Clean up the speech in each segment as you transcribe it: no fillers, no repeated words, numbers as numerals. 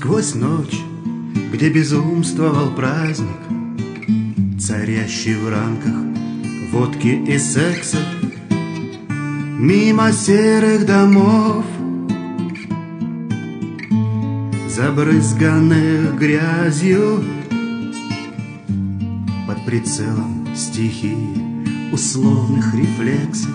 Сквозь ночь, где безумствовал праздник, царящий в рамках водки и секса, мимо серых домов, забрызганных грязью, под прицелом стихии условных рефлексов.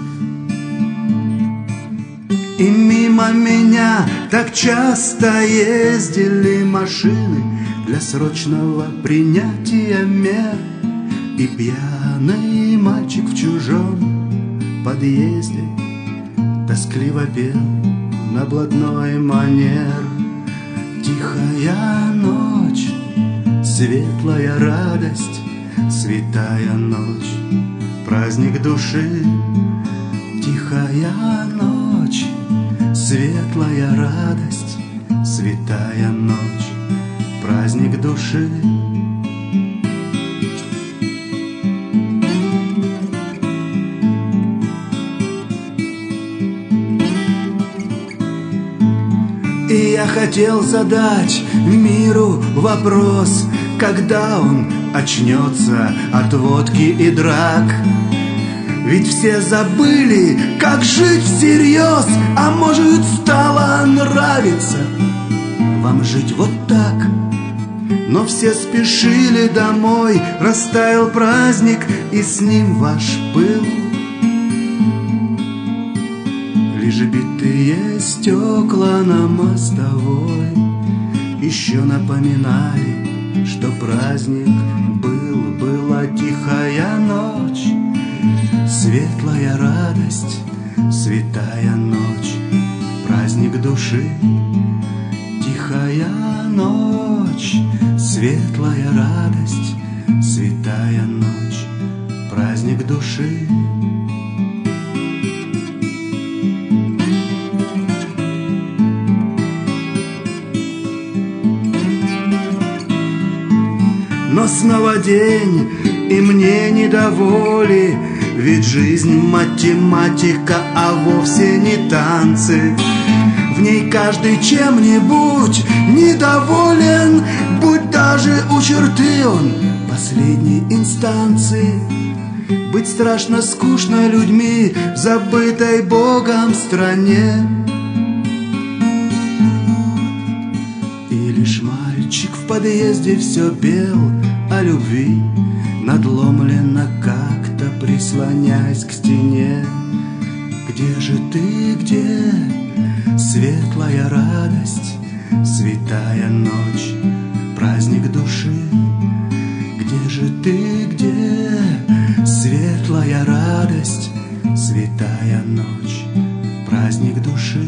И мимо меня так часто ездили машины для срочного принятия мер, и пьяный мальчик в чужом подъезде тоскливо пел на блатной манер. Тихая ночь, светлая радость, святая ночь, праздник души. Тихая ночь, светлая радость, святая ночь, праздник души. И я хотел задать миру вопрос, когда он очнется от водки и драк. Ведь все забыли, как жить всерьез, а может, стало нравиться вам жить вот так. Но все спешили домой, растаял праздник, и с ним ваш пыл. Лишь битые стекла на мостовой еще напоминали, что праздник был. Была тихая ночь, светлая радость, святая ночь, праздник души. Тихая ночь, светлая радость, святая ночь, праздник души. Но снова день, и мне не до воли, ведь жизнь математика, а вовсе не танцы. В ней каждый чем-нибудь недоволен, будь даже у черты он последней инстанции. Быть страшно скучно людьми в забытой Богом стране. И лишь мальчик в подъезде все пел о любви, надломленно как-то прислонясь к стене. Где же ты, где светлая радость, святая ночь, праздник души? Где же ты, где светлая радость, святая ночь, праздник души?